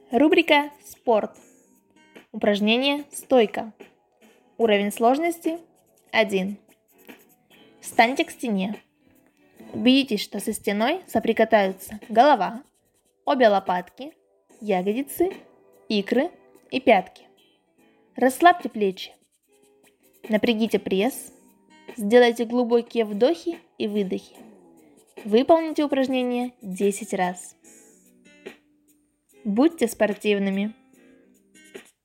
Рубрика «Спорт». Упражнение «Стойка». Уровень сложности 1. Встаньте к стене. Убедитесь, что со стеной соприкасаются голова, обе лопатки, ягодицы, икры и пятки. Расслабьте плечи. Напрягите пресс. Сделайте глубокие вдохи и выдохи. Выполните упражнение 10 раз. Будьте спортивными.